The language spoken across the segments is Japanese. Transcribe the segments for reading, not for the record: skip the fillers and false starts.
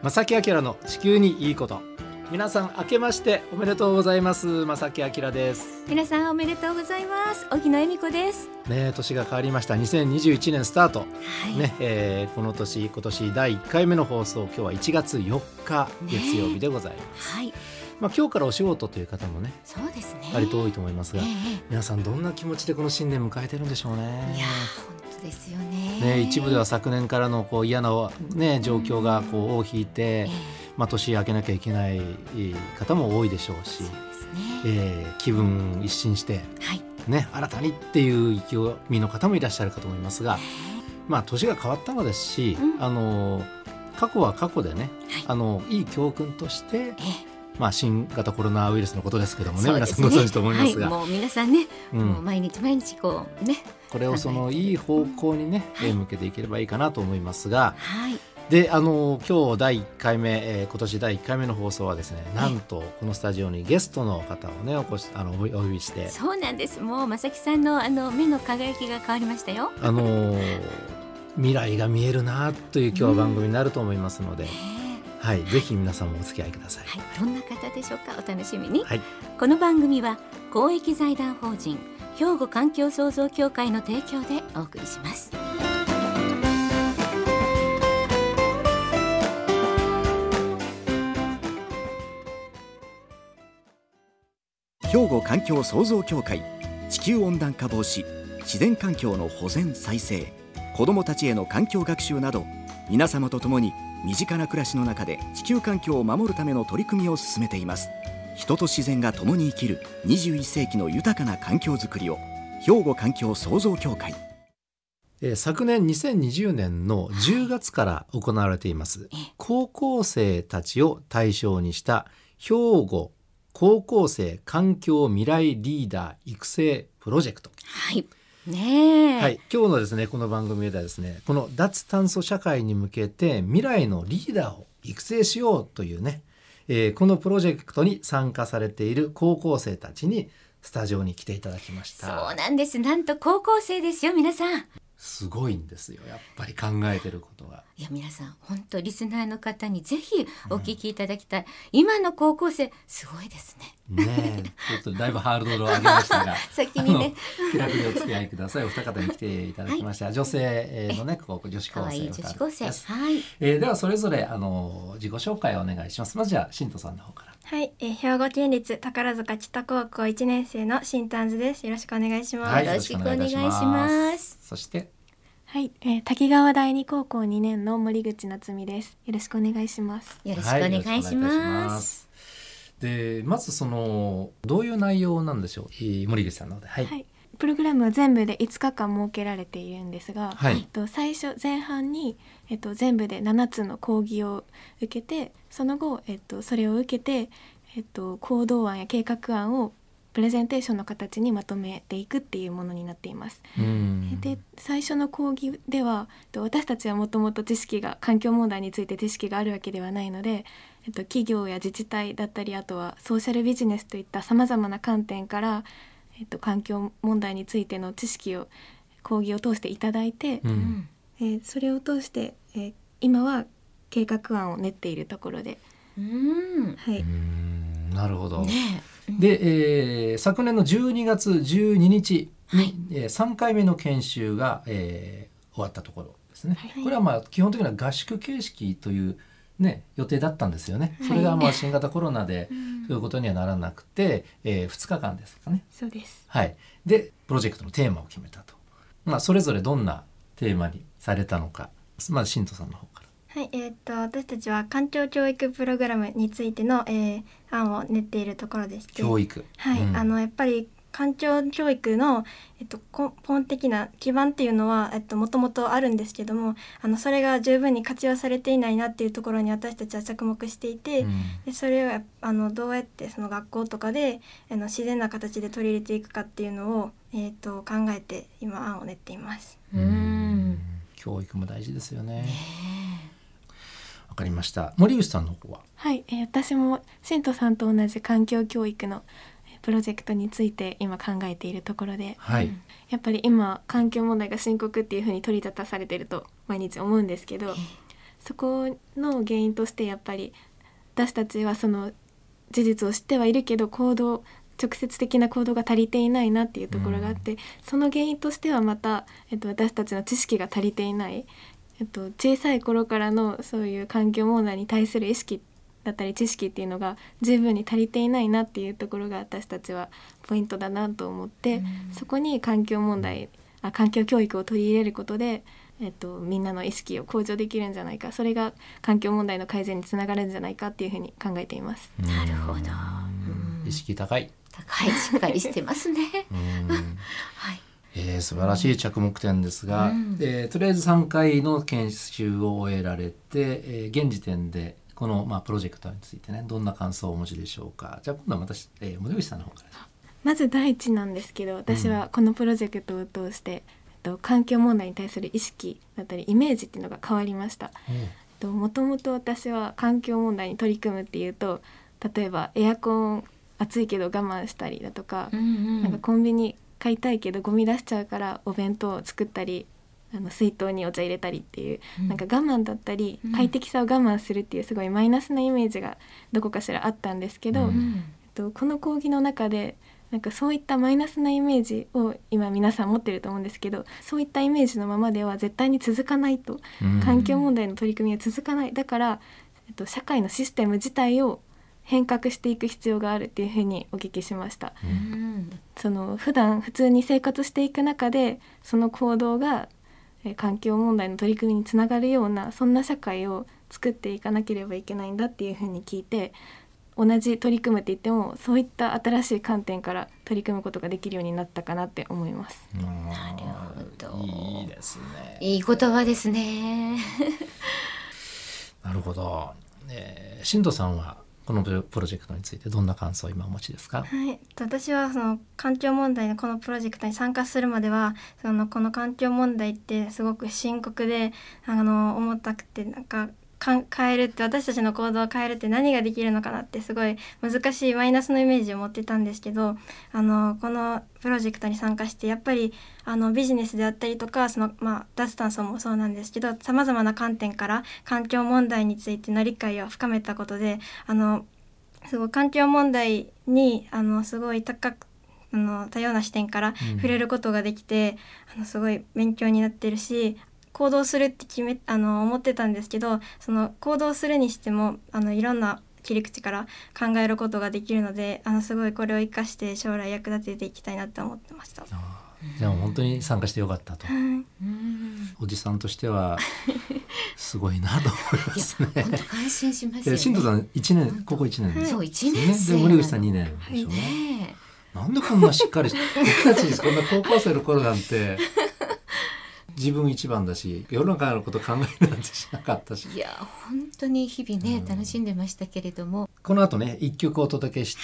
正木明の地球にいいこと。皆さん明けましておめでとうございます。正木明です。 皆さんおめでとうございます。荻野恵美子です。 年が変わりました。2021年スタート、この年今年第1回目の放送、今日は1月4日月曜日でございます。今日からお仕事という方もね、 そうですね、 割と多いと思いますが、皆さんどんな気持ちでこの新年迎えてるんでしょうね。 いや本当ですよね。 一部では昨年からの嫌な、状況が尾を引いて、年明けなきゃいけない方も多いでしょうし、気分一新して、新たにっていう意気込みの方もいらっしゃるかと思いますが、年が変わったのですし、過去は過去でね、いい教訓として、新型コロナウイルスのことですけどもね、皆さんご存知と思いますが、 もう皆さんね、もう毎日毎日これをそのいい方向にね、向けていければいいかなと思いますが、で今日第1回目、今年第1回目の放送はですね、なんとこのスタジオにゲストの方をねお呼びして。 そうなんです。もう正木さんの目の輝きが変わりましたよ。 未来が見えるなという今日は番組になると思いますので、ぜひ皆さんもお付き合いください。 どんな方でしょうか、お楽しみに。この番組は公益財団法人兵庫環境創造協会の提供でお送りします。 兵庫環境創造協会、地球温暖化防止、自然環境の保全再生、子どもたちへの環境学習など、皆様と共に身近な暮らしの中で地球環境を守るための取り組みを進めています。人と自然が共に生きる21世紀の豊かな環境づくりを、兵庫環境創造協会。 昨年2020年の10月から行われています、高校生たちを対象にした兵庫高校生環境未来リーダー育成プロジェクト。今日のですね、この番組ではですね、この脱炭素社会に向けて未来のリーダーを育成しようというね、このプロジェクトに参加されている高校生たちにスタジオに来ていただきました。 そうなんです。なんと高校生ですよ、皆さん。 すごいんですよ、やっぱり考えてることが。 いや皆さん本当リスナーの方にぜひお聞きいただきたい、今の高校生すごいですね。 ちょっとだいぶハードルを上げましたが先にね気楽にお付き合いください。お二方に来ていただきました、女性のね、女子高生、 女子高生、 ではそれぞれ自己紹介をお願いします。まずは新藤さんの方から。 兵庫県立宝塚北高校1年生の新丹津です。よろしくお願いします。 よろしくお願いします。 そして滝川第二高校2年の森口夏美です。よろしくお願いします。 よろしくお願いします。 でまずどういう内容なんでしょう、森口さんので。 プログラムは全部で5日間設けられているんですが、最初前半に、全部で7つの講義を受けて、その後、それを受けて、行動案や計画案をプレゼンテーションの形にまとめていくっていうものになっています。で最初の講義では、私たちはもともと環境問題について知識があるわけではないので、企業や自治体だったり、あとはソーシャルビジネスといったさまざまな観点から、環境問題についての知識を講義を通していただいて、それを通して、今は計画案を練っているところで。 なるほど。で、昨年の12月12日に、3回目の研修が、終わったところですね。これは基本的には合宿形式という、予定だったんですよね。それが新型コロナでそういうことにはならなくて、2日間ですかね。 そうです。 でプロジェクトのテーマを決めたと。それぞれどんなテーマにされたのか、まず新藤さんの方から。 私たちは環境教育プログラムについての、案を練っているところでして、 教育、 やっぱり環境教育の、根本的な基盤っていうのは、もともとあるんですけども、それが十分に活用されていないなっていうところに私たちは着目していて、でそれをどうやってその学校とかで自然な形で取り入れていくかっていうのを、考えて今案を練っています。 教育も大事ですよね。わかりました。森口さんの方は。 私も新藤さんと同じ環境教育のプロジェクトについて今考えているところで、やっぱり今環境問題が深刻っていうふうに取り沙汰されていると毎日思うんですけど、 そこの原因としてやっぱり私たちはその事実を知ってはいるけど直接的な行動が足りていないなっていうところがあって、その原因としてはまた、私たちの知識が足りていない、小さい頃からのそういう環境問題に対する意識だったり知識っていうのが十分に足りていないなっていうところが私たちはポイントだなと思って、そこに環境教育を取り入れることで、みんなの意識を向上できるんじゃないか、それが環境問題の改善につながるんじゃないかっていうふうに考えています。 なるほど。 意識高いしっかりしてますね。 はい、素晴らしい着目点ですが、とりあえず3回の研修を終えられて、現時点でこの、プロジェクトについてね、どんな感想をお持ちでしょうか。じゃあ今度は私、森口さんの方から。 まず第一なんですけど、私はこのプロジェクトを通して、環境問題に対する意識だったりイメージっていうのが変わりました。もともと私は環境問題に取り組むっていうと、例えばエアコン暑いけど我慢したりだとか、なんかコンビニ買いたいけどゴミ出しちゃうからお弁当を作ったり、水筒にお茶入れたりっていう、なんか我慢だったり、快適さを我慢するっていうすごいマイナスなイメージがどこかしらあったんですけど、この講義の中でなんかそういったマイナスなイメージを今皆さん持ってると思うんですけど、そういったイメージのままでは絶対に続かないと、環境問題の取り組みは続かない。だから、社会のシステム自体を変革していく必要があるっていうふうにお聞きしました。その普通に生活していく中でその行動が環境問題の取り組みにつながるような、そんな社会を作っていかなければいけないんだっていうふうに聞いて、同じ取り組むって言ってもそういった新しい観点から取り組むことができるようになったかなって思います。 なるほど。 いいですね。 いい言葉ですね。 なるほど。新藤さんはこのプロジェクトについてどんな感想を今お持ちですか？ はい、私はその環境問題のこのプロジェクトに参加するまではこの環境問題ってすごく深刻で重たくて、なんか変えるって、私たちの行動を変えるって何ができるのかなってすごい難しいマイナスのイメージを持ってたんですけど、このプロジェクトに参加してやっぱりビジネスであったりとか脱炭素もそうなんですけど、さまざまな観点から環境問題についての理解を深めたことですごい環境問題にすごい多様な視点から触れることができて、すごい勉強になってるし、行動するって思ってたんですけど、その行動するにしてもいろんな切り口から考えることができるので、すごいこれを生かして将来役立てていきたいなって思ってました。 でも本当に参加してよかったと、おじさんとしてはすごいなと思いますね。 本当感心しますよね。 新藤さんここ1年です、 そう1年生で森口さん2年でしょうね。なんでこんなしっかり僕たちこんな高校生の頃なんて自分一番だし、世の中のこと考えるなんてしなかったし、 いや本当に日々ね、楽しんでましたけれども、 この後ね1曲お届けして、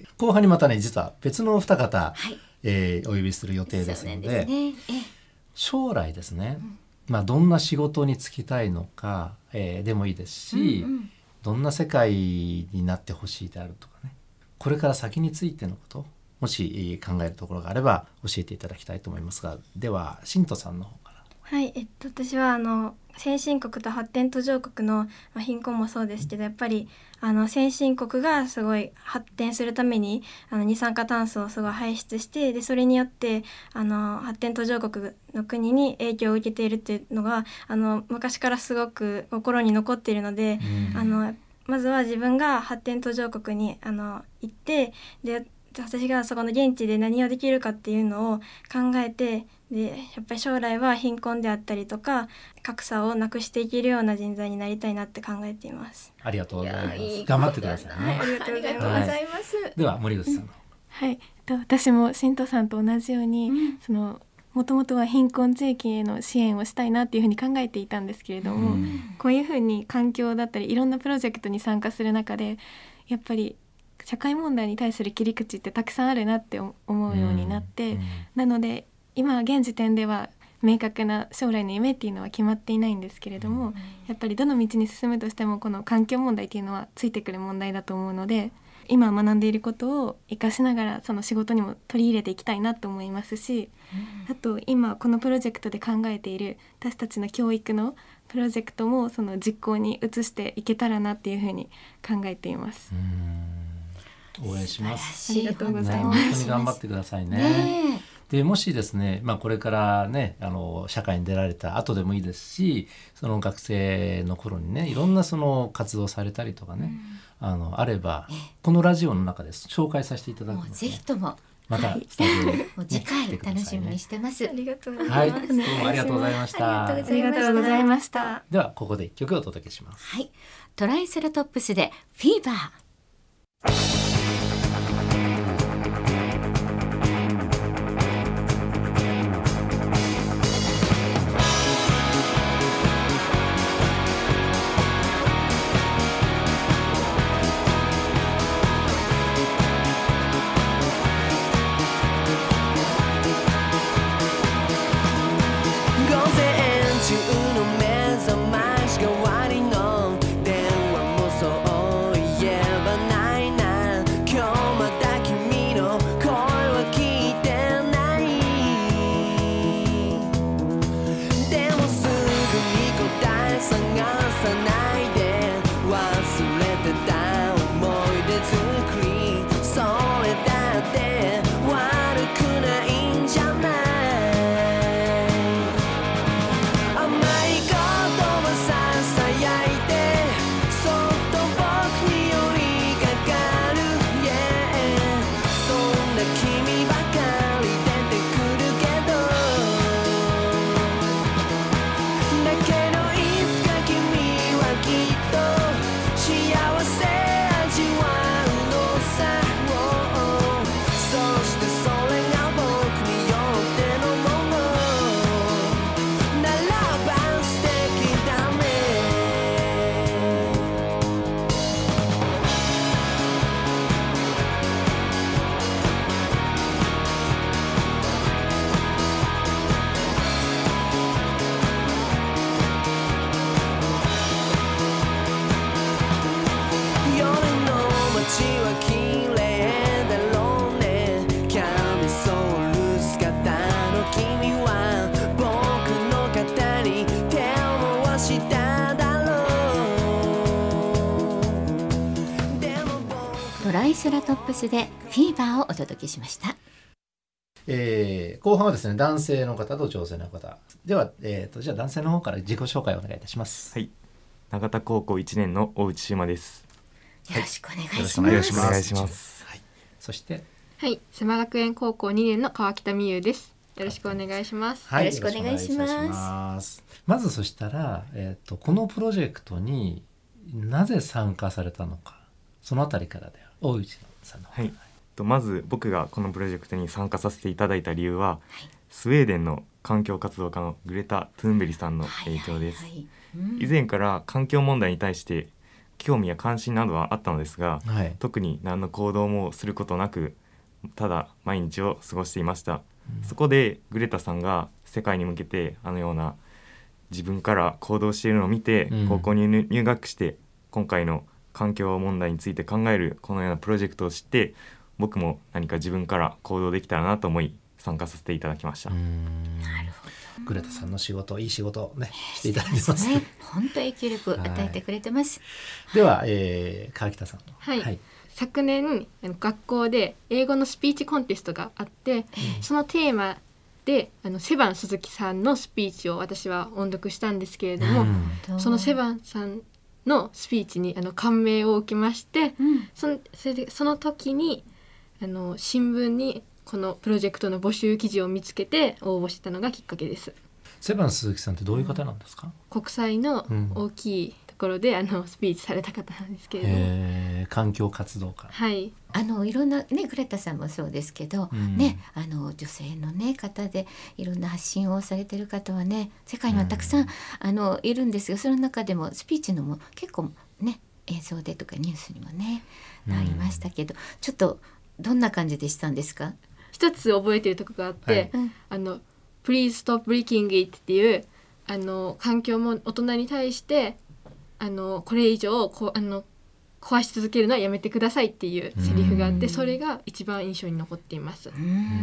後半にまたね実は別の二方、お呼びする予定ですので、将来ですね、どんな仕事に就きたいのか、でもいいですし、どんな世界になってほしいであるとかね、これから先についてのこともし考えるところがあれば教えていただきたいと思いますが、では新藤さんの方から。 はい、私は先進国と発展途上国の、貧困もそうですけど、やっぱり先進国がすごい発展するために二酸化炭素をすごい排出して、でそれによって発展途上国の国に影響を受けているっていうのが昔からすごく心に残っているので、まずは自分が発展途上国に行って、で私がそこの現地で何をできるかっていうのを考えて、でやっぱり将来は貧困であったりとか格差をなくしていけるような人材になりたいなって考えています。 ありがとうございます。頑張ってくださいね。 ありがとうございます。 では森口さんの。 はい、私も新藤さんと同じように、もともとは貧困地域への支援をしたいなっていうふうに考えていたんですけれども、こういうふうに環境だったりいろんなプロジェクトに参加する中で、やっぱり社会問題に対する切り口ってたくさんあるなって思うようになって、なので今現時点では明確な将来の夢っていうのは決まっていないんですけれども、やっぱりどの道に進むとしてもこの環境問題っていうのはついてくる問題だと思うので、 今学んでいることを活かしながらその仕事にも取り入れていきたいなと思いますし、あと今このプロジェクトで考えている私たちの教育のプロジェクトもその実行に移していけたらなっていうふうに考えています。 応援します。 ありがとうございます。 本当に頑張ってくださいね。でもしですね、これからね社会に出られた後でもいいですし、その学生の頃にねいろんなその活動されたりとかね、あればこのラジオの中で紹介させていただくので、 ぜひともまたスタジオに、 次回楽しみにしてます。 ありがとうございます。 どうもありがとうございました。 ありがとうございました。 ではここで一曲お届けします。 はい、トライセラトップスでフィーバー。トライセラトップスでフィーバーをお届けしました。 後半はですね、男性の方と女性の方では、じゃあ男性の方から自己紹介をお願いいたします。 はい、永田高校1年の大内島です。 よろしくお願いします。 よろしくお願いします。 はい、そしてはい、須磨学園高校2年の川北美優です。よろしくお願いします。 はい、よろしくお願いします。 まずそしたら、このプロジェクトになぜ参加されたのか、そのあたりからで大内さんの方。 はい、まず僕がこのプロジェクトに参加させていただいた理由は、スウェーデンの環境活動家のグレタ・トゥーンベリさんの影響です。以前から環境問題に対して興味や関心などはあったのですが、特に何の行動もすることなくただ毎日を過ごしていました。そこでグレタさんが世界に向けてあのような自分から行動しているのを見て、高校に入学して今回の環境問題について考えるこのようなプロジェクトを知って、僕も何か自分から行動できたらなと思い参加させていただきました。 なるほど。 グレタさんの仕事、いい仕事をねしていただいてますね。本当に影響力与えてくれてます。 では、川北さんの。 はい。昨年学校で英語のスピーチコンテストがあって、そのテーマでセバン鈴木さんのスピーチを私は音読したんですけれども、そのセバンさんのスピーチに感銘を受けまして、その時に新聞にこのプロジェクトの募集記事を見つけて応募したのがきっかけです。 セバン鈴木さんってどういう方なんですか？ 国際の大きいところでスピーチされた方なんですけれども、 環境活動家。 はい。いろんなねグレタさんもそうですけど、ね女性のね方でいろんな発信をされてる方はね世界にはたくさん、いるんですが、その中でもスピーチのも結構ね映像でとかニュースにもねなりましたけど、ちょっとどんな感じでしたんですか？ 一つ覚えてるとこがあって、Please stop breaking it っていう環境も大人に対してこれ以上壊し続けるのはやめてくださいっていうセリフがあって、それが一番印象に残っています。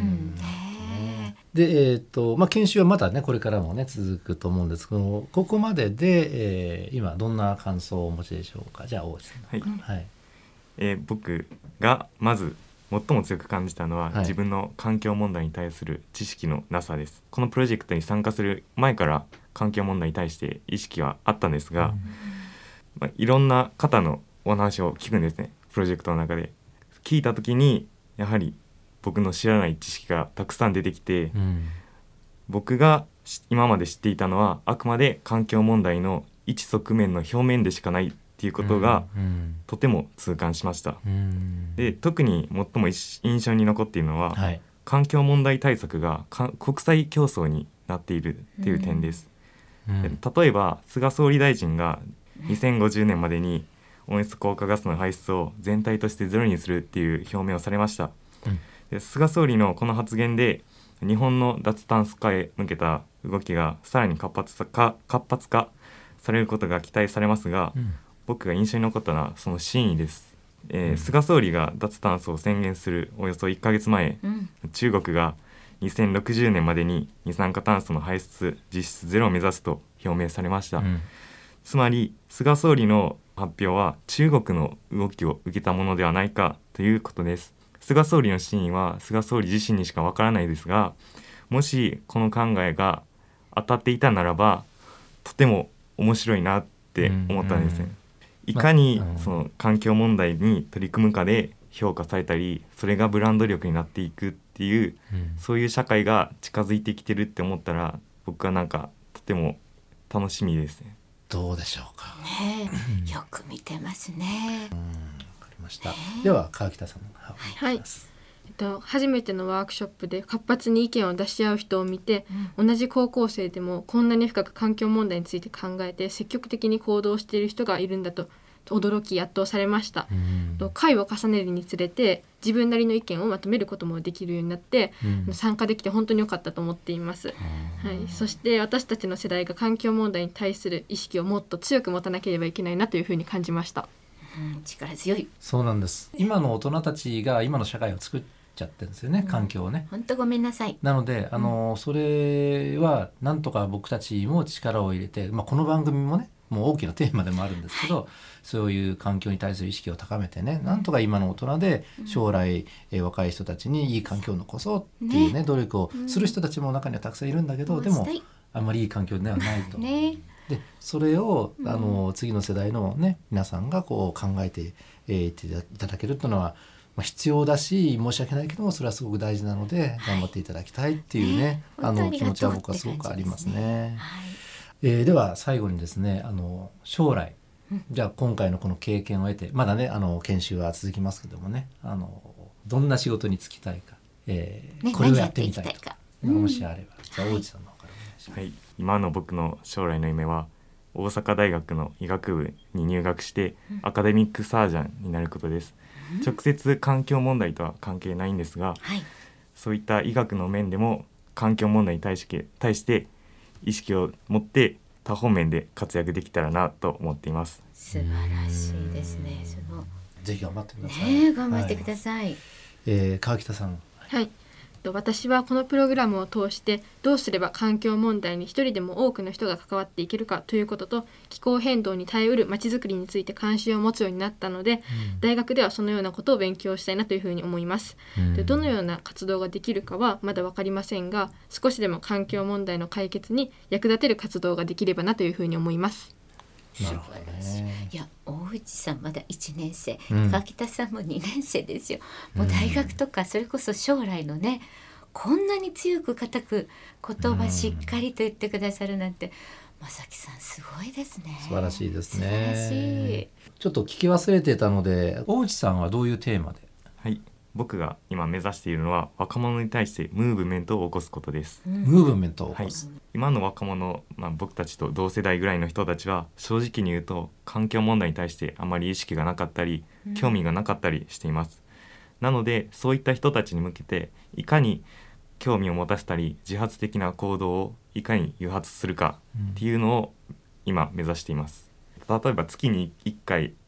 で、研修はまだねこれからもね続くと思うんですけど、ここまでで、今どんな感想をお持ちでしょうか。じゃあ大内さん。はい、 僕がまず最も強く感じたのは、自分の環境問題に対する知識のなさです。このプロジェクトに参加する前から環境問題に対して意識はあったんですが、いろんな方のお話を聞くんですね。プロジェクトの中で聞いた時にやはり僕の知らない知識がたくさん出てきて、僕が今まで知っていたのはあくまで環境問題の一側面の表面でしかないっていうことが、とても痛感しました。で、特に最も印象に残っているのは、環境問題対策が国際競争になっているっていう点です。例えば菅総理大臣が2050年までに温室効果ガスの排出を全体としてゼロにするっていう表明をされました。で、菅総理のこの発言で日本の脱炭素化へ向けた動きがさらに活発化されることが期待されますが、僕が印象に残ったのはその真意です。菅総理が脱炭素を宣言するおよそ1ヶ月前、中国が2060年までに二酸化炭素の排出実質ゼロを目指すと表明されました。つまり菅総理の発表は中国の動きを受けたものではないかということです。菅総理の真意は菅総理自身にしかわからないですが、もしこの考えが当たっていたならばとても面白いなって思ったんですね。いかにその環境問題に取り組むかで評価されたり、それがブランド力になっていくっていう、そういう社会が近づいてきてるって思ったら、僕はなんかとても楽しみですね。 どうでしょうか。 よく見てますね。 わかりました。では川北さんのはい。初めてのワークショップで活発に意見を出し合う人を見て、同じ高校生でもこんなに深く環境問題について考えて積極的に行動している人がいるんだと驚き圧倒されました。回を重ねるにつれて自分なりの意見をまとめることもできるようになって、参加できて本当に良かったと思っています。そして私たちの世代が環境問題に対する意識をもっと強く持たなければいけないなというふうに感じました。 力強い。 そうなんです。今の大人たちが今の社会を作っちゃってるんですよね、環境をね。 本当ごめんなさい。 なのでそれはなんとか僕たちも力を入れて、この番組もねもう大きなテーマでもあるんですけど、そういう環境に対する意識を高めてね、なんとか今の大人で将来、若い人たちにいい環境を残そうっていうね、努力をする人たちも中にはたくさんいるんだけど、でもあんまりいい環境ではないと。でそれを次の世代のね皆さんがこう考えていっていただけるというのは、必要だし申し訳ないけどもそれはすごく大事なので頑張っていただきたいっていうね、気持ちは僕はすごくありますね。では最後にですね、将来じゃあ今回のこの経験を得てまだね研修は続きますけどもね、どんな仕事に就きたいか、これをやってみたいとか、もしあればじゃあ大内さんの方からお願いします。 今の僕の将来の夢は大阪大学の医学部に入学してアカデミックサージャンになることです。直接環境問題とは関係ないんですが、そういった医学の面でも環境問題に対して意識を持って多方面で活躍できたらなと思っています。 素晴らしいですね。 ぜひ頑張ってください。 頑張ってください。 川北さん。 私はこのプログラムを通してどうすれば環境問題に一人でも多くの人が関わっていけるかということと、気候変動に耐えうるまちづくりについて関心を持つようになったので、大学ではそのようなことを勉強したいなというふうに思います。でどのような活動ができるかはまだ分かりませんが、少しでも環境問題の解決に役立てる活動ができればなというふうに思います。 なるほどね。 いや大内さんまだ1年生、川北さんも2年生ですよ。もう大学とかそれこそ将来のね、こんなに強く固く言葉しっかりと言ってくださるなんて、正木さんすごいですね。 素晴らしいですね。 素晴らしい。 ちょっと聞き忘れてたので、大内さんはどういうテーマで？ 僕が今目指しているのは若者に対してムーブメントを起こすことです。 ムーブメントを起こす。 今の若者、僕たちと同世代ぐらいの人たちは正直に言うと環境問題に対してあまり意識がなかったり、興味がなかったりしています。なのでそういった人たちに向けていかに興味を持たせたり自発的な行動をいかに誘発するかっていうのを今目指しています。例えば月に1回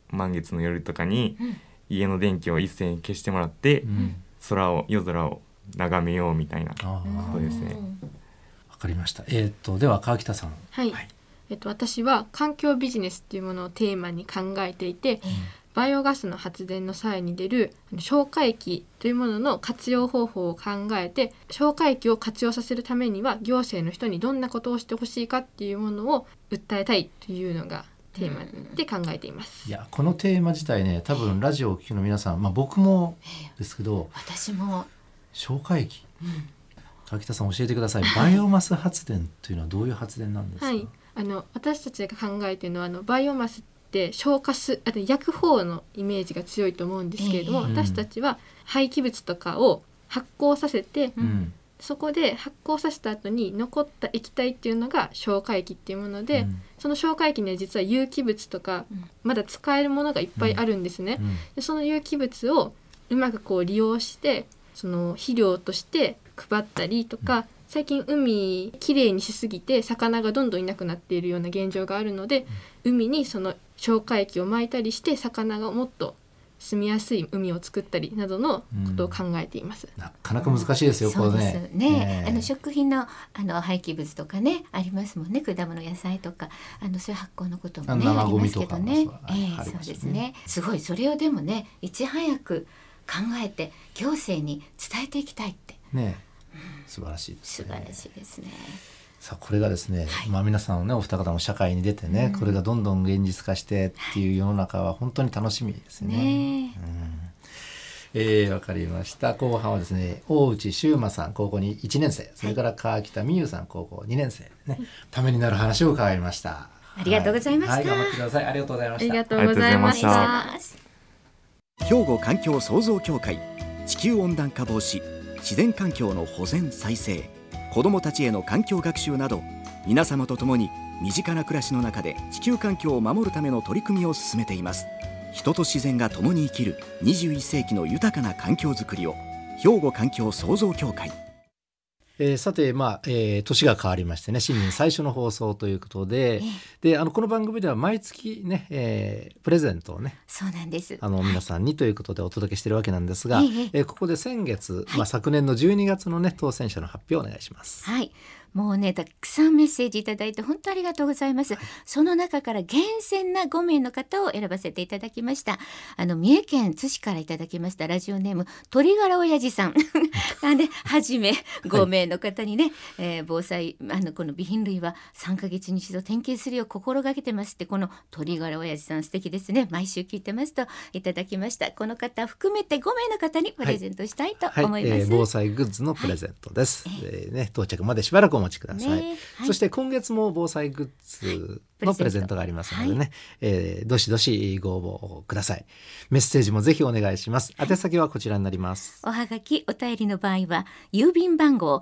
満月の夜とかに家の電気を一斉に消してもらって、夜空を眺めようみたいなことですね。 わかりました。では川北さん。 はい、私は環境ビジネスっていうものをテーマに考えていて、バイオガスの発電の際に出る消化液というものの活用方法を考えて、消化液を活用させるためには行政の人にどんなことをしてほしいかっていうものを訴えたいというのがテーマで考えています。 いや、このテーマ自体ね、多分ラジオを聴きの皆さん、僕もですけど、 私も消化液、川北さん教えてください。バイオマス発電というのはどういう発電なんですか？ はい、私たちが考えているのはバイオマスって焼く方のイメージが強いと思うんですけれども、私たちは廃棄物とかを発酵させて、そこで発酵させた後に残った液体っていうのが消化液っていうもので、その消化液には実は有機物とかまだ使えるものがいっぱいあるんですね。でその有機物をうまく利用してその肥料として配ったりとか、最近海きれいにしすぎて魚がどんどんいなくなっているような現状があるので、海にその消化液を撒いたりして魚がもっと住みやすい海を作ったりなどのことを考えています。 なかなか難しいですよ、これね。 そうですね。食品の廃棄物とかねありますもんね。果物野菜とかそういう発酵のこともねありますけどね。そうですね。すごい、それをでもねいち早く考えて行政に伝えていきたいってね、 素晴らしいですね。 素晴らしいですね。 さあこれがですね、皆さんね、お二方も社会に出てね、これがどんどん現実化してっていう世の中は本当に楽しみですね。わかりました。後半はですね、大内修馬さん高校に1年生、それから川北美優さん高校2年生ね、ためになる話を伺いました。 ありがとうございました。 頑張ってください。ありがとうございました。 ありがとうございました。 兵庫環境創造協会、地球温暖化防止、自然環境の保全再生、子どもたちへの環境学習など、皆様と共に身近な暮らしの中で地球環境を守るための取り組みを進めています。人と自然が共に生きる21世紀の豊かな環境づくりを、兵庫環境創造協会。 さて、年が変わりましてね、新年最初の放送ということで、この番組では毎月ね、プレゼントをね、 そうなんです、 皆さんにということでお届けしているわけなんですが、ここで先月、昨年の12月のね当選者の発表をお願いします。 はい、もうねたくさんメッセージいただいて本当ありがとうございます。その中から厳選な5名の方を選ばせていただきました。三重県津市からいただきましたラジオネーム鳥柄親父さんはじめ5名の方にね、防災この備品類は3ヶ月に一度点検するよう心がけてますって、この鳥柄親父さん素敵ですね。毎週聞いてますといただきました。この方含めて5名の方にプレゼントしたいと思います。 防災グッズのプレゼントです。到着までしばらくお待ちください。そして今月も防災グッズのプレゼントがありますのでね、どしどしご応募ください。メッセージもぜひお願いします。宛先はこちらになります。 おはがきお便りの場合は郵便番号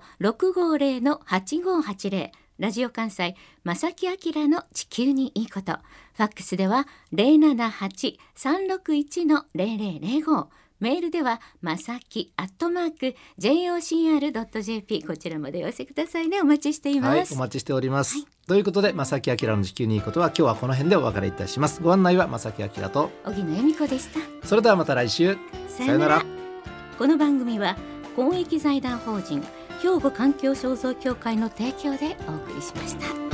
650-8580、ラジオ関西正木明の地球にいいこと、ファックスでは 078-361-0005、メールではまさき@jocr.jp、 こちらまでお寄せくださいね。お待ちしています。 お待ちしております。ということで、まさきあきらの地球にいいことは今日はこの辺でお別れいたします。ご案内はまさきあきらと荻野恵美子でした。 それではまた来週、 さよなら。この番組は公益財団法人兵庫環境創造協会の提供でお送りしました。